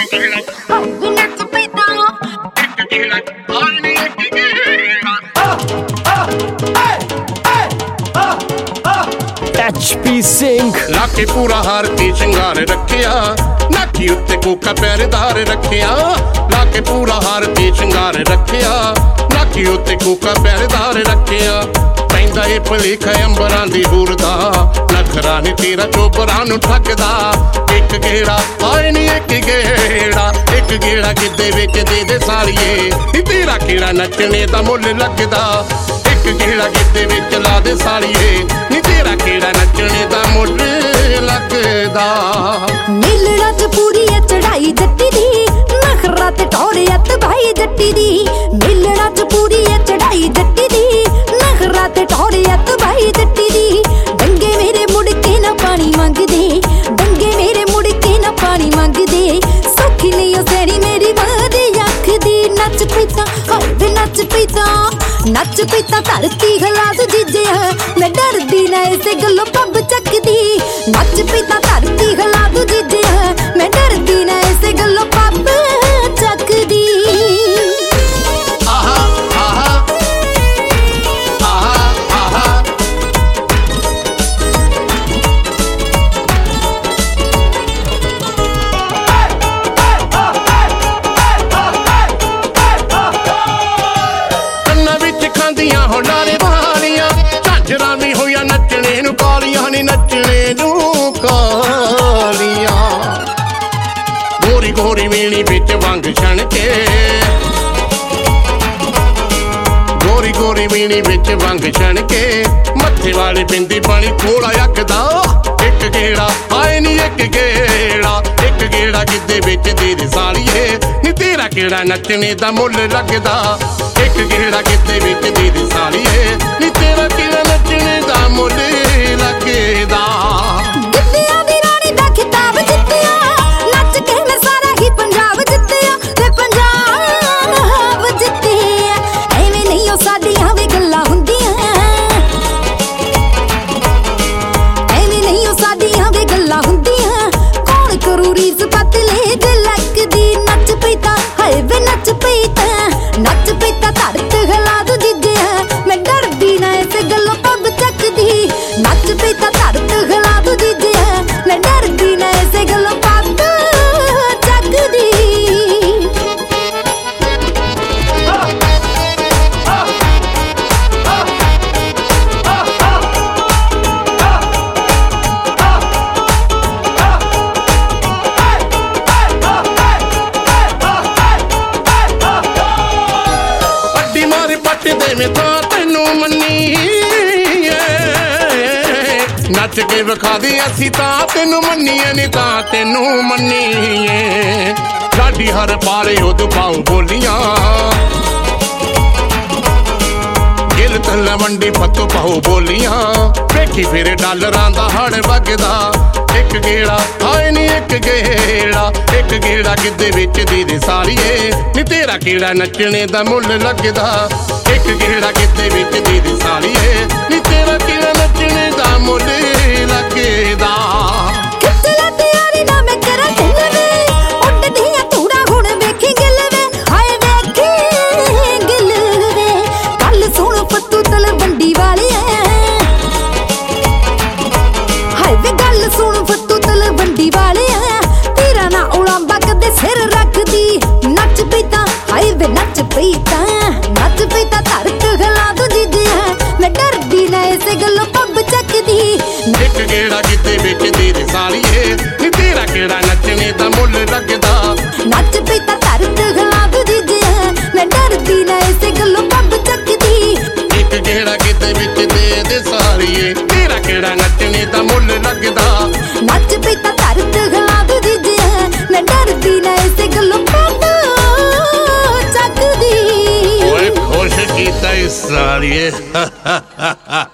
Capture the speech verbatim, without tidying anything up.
H P Singh लाके पूरा हार के श्रृंगार रखिया नाकी उत्ते कोका पहरेदार रखिया लाके पूरा हार के श्रृंगार रखिया नाकी उत्ते कोका पहरेदार रखिया पैंदा ए भलेखा अंबरां दी हूर दा नखरा नी तेरा चोबरां नूं ठकदा एक गेड़ा आए नी एक गेड़ा एक गेड़ा किते विच दे दे सालिए नी तेरा केड़ा नचने दा मुल लगदा एक गेड़ा किते विच ला दे सालिए नी तेरा केड़ा नचने दा मुल लगदा मिलना च पूरी है चढ़ाई जट्टी दी नखरा ते टौरिया ते भाई जट्टी दी मिलना च पूरी है चढ़ाई जट्टी दी नखरा ते टौरिया ते भाई जट्टी दी डंगे मेरे मुड़ के ना पानी मंगदे डंगे मेरे मुड़ के ना पानी मंगदे सौखी नहीं ओ सैरी मेरी मां दी अख दी नच पीता हाय वे नच पीता नच पीता धरती हिला दू जीजिया मैं डरदी ना इसे गल्लों पब चकदी नच पीता धरती हिला दू जीजिया मैं डरदी ना इसे गल्लों पब चकदी आहा आहा आहा आहा ਕੰਨਾਂ ਵਿੱਚ ਖਾਂਦੀਆਂ ਹੋ ਲਾਰੇ ਵਾਲੀਆਂ ਝਾਂਜਰਾਂ ਵੀ ਹੋਈਆਂ ਨੱਚਣੇ ਨੂੰ ਕਾਲੀਆਂ ਨੀ ਨੱਚਣੇ ਨੂੰ ਕਾਲੀਆਂ ਗੋਰੀ ਗੋਰੀ ਵੀਣੀ ਵਿੱਚ ਵੰਗ ਛਣ ਕੇ ਗੋਰੀ ਗੋਰੀ ਵੀਣੀ ਵਿੱਚ ਵੰਗ ਛਣ ਕੇ ਮੱਥੇ ਵਾਲੇ ਬਿੰਦੀ ਪਾਣੀ ਕੋਲਾ ਅੱਕਦਾ ਇੱਕ ਗੇੜਾ ਆਏ ਨੀ ਇੱਕ ਗੇੜਾ ਇੱਕ ਗੇੜਾ ਕਿਤੇ ਵਿੱਚ ਦੇ ਦੇ ਸਾਲੀਏ ਨੀ ਤੇਰਾ ਕਿਹੜਾ ਨੱਚਣੇ ਦਾ ਮੁੱਲ ਲੱਗਦਾ ਇੱਕ ਗੇੜਾ ਕਿਤੇ ਵਿੱਚ ਦੇ ਦੇ ਸਾਲੀਏ ਨੀ ਤੇਰਾ ਕਿਹੜਾ ਨੱਚਣੇ ਦਾ ਮੁੱਲ ਲੱਗਦਾ ਗਿੱਧਿਆਂ ਦੀ ਰਾਣੀ ਦਾ ਖਿਤਾਬ ਜਿੱਤਿਆ ਨੱਚ ਕੇ ਮੈਂ ਸਾਰਾ ਹੀ ਪੰਜਾਬ ਜਿੱਤਿਆ ਤੇ ਪੰਜਾਬ ਜਿੱਤਿਆ ਐਵੇਂ ਨਹੀਂ ਉਹ ਸਾਡੀਆਂ ਵੀ ਗੱਲਾਂ ਹੁੰਦੀਆਂ ਐਵੇਂ ਨਹੀਂ ਉਹ ਸਾਡੀਆਂ ਵੀ ਗੱਲਾਂ ਹੁੰਦੀਆਂ ਕੌਣ ਕਰੂ ਰੀਸ ਪਤਲੇ ਜੇ ਲੱਗਦੀ ਨੱਚ ਪਈਤਾ ਹਾਏ ਵੇ ਨੱਚ ਪਈਤਾ ਨੱਚ ਪਈਤਾ ਧਰਤ ਹਿਲਾ ਦੂ ਜੀਜਿਆ ਮੈਂ ਡਰਦੀ ਨਾ ਇਸ ਗੱਲੋਂ ਪੱਬ ਚੱਕਦੀ ਨੱਚ ਪਈਤਾ ਧਰਤ ਹਿਲਾ ਦੂ ਜੀਜਿਆ ਮੈਂ ਡਰਦੀ ਨਾ ਇਸ ਗੱਲੋਂ ਪੱਬ ਚੱਕਦੀ ਅੱਡੀ ਮਾਰੀ ਪੱਟ ਦੇਵੇਂ ਤਾਂ ਤੈਨੂੰ ਮੰਨੀ ਨੱਚ ਕੇ ਵਿਖਾ ਦੇ ਅਸੀਂ ਤਾਂ ਤੈਨੂੰ ਮੰਨੀਏ ਨੀ ਤਾਂ ਤੈਨੂੰ ਮੰਨੀਏ ਸਾਡੀ ਹਰ ਪਾਲੇ ਉਦੋਂ ਪਾਉ ਬੋਲੀਆਂ ਗਿਲ ਤੱਲਾ ਵੰਡੀ ਫੱਤੋ ਪਾਉ ਬੋਲੀਆਂ ਵੇਖੀ ਫਿਰ ਡਾਲਰਾਂ ਦਾ ਹੜ ਵਗਦਾ ਇੱਕ ਗੇੜਾ ਆਏ ਨੀ ਇੱਕ ਗੇੜਾ ਇੱਕ ਗੇੜਾ ਕਿਤੇ ਵਿੱਚ ਦੇ ਦੇ ਸਾਲੀਏ ਨੀ ਤੇਰਾ ਕਿਹੜਾ ਨੱਚਣੇ ਦਾ ਮੁੱਲ ਲੱਗਦਾ ਇੱਕ ਗੇੜਾ ਕਿਤੇ ਵਿੱਚ ਦੇ ਦੇ ਸਾਲੀਏ ਨੀ ਤੇਰਾ ਕਿਹੜਾ ਨੱਚਣੇ ਦਾ ਮੁੱਲ ਲੱਗਦਾ ਖਿੱਚ ਲੈ ਤਿਆਰੀ ਨਾ ਮੈਂ ਕਰਾਂ ਢਿੱਲ ਵੇ ਉੱਡਦੀਆਂ ਧੂੜਾ ਹੁਣ ਵੇਖੀ ਗਿੱਲ ਵੇ ਹਾਏ ਵੇਖੀ ਗਿੱਲ ਵੇ ਗੱਲ ਸੁਣ ਫੱਤੂ ਤਲਵੰਡੀ ਵਾਲਿਆ ਹਾਏ ਵੇ ਗੱਲ ਸੁਣ ਫੱਤੂ ਤਲਵੰਡੀ ਵਾਲਿਆ ਤੇਰਾ ਨਾ ਉਲਾਂਬਾ ਕਦੇ ਸਿਰ ਰੱਖਦੀ ਨੱਚ ਪਈਤਾ ਹਾਏ ਵੇ ਨੱਚ ਪਈਤਾ ਨੱਚ ਪਈਤਾ ਧਰਤ ਹਿਲਾ ਦੂ ਜੀਜਿਆ ਮੈਂ ਡਰਦੀ ਨਾ ਇਸੇ ਗੱਲੋਂ ਪੱਬ ਚੱਕਦੀ ਇੱਕ ਗੇੜਾ ਕਿਤੇ ਵਿੱਚ ਦੇ ਦੇ ਸਾਲੀਏ ਨੀ ਤੇਰਾ ਕਿਹੜਾ ਨੱਚਣੇ ਦਾ ਮੁੱਲ ਲੱਗਦਾ ਨੱਚ ਪਈਤਾ ਧਰਤ ਹਿਲਾ ਦੂ ਜੀਜਿਆ ਮੈਂ ਡਰਦੀ ਨਾ ਇਸੇ ਗੱਲੋਂ ਪੱਬ ਚੱਕਦੀ ਇੱਕ ਗੇੜਾ ਕਿਤੇ ਵਿੱਚ ਦੇ ਦੇ ਸਾਲੀਏ ਤੇਰਾ ਕਿਹੜਾ ਨੱਚਣੇ ਦਾ ਮੁੱਲ ਲੱਗਦਾ ਨੱਚ ਪਈਤਾ ਧਰਤ ਹਿਲਾ ਦੂ ਜੀਜਿਆ ਮੈਂ ਡਰਦੀ ਨਾ ਇਸੇ ਗੱਲੋਂ ਪੱਬ ਚੱਕਦੀ ਓਏ ਖੁਸ਼ ਕੀਤਾ ਇਸ ਸਾਲੀਏ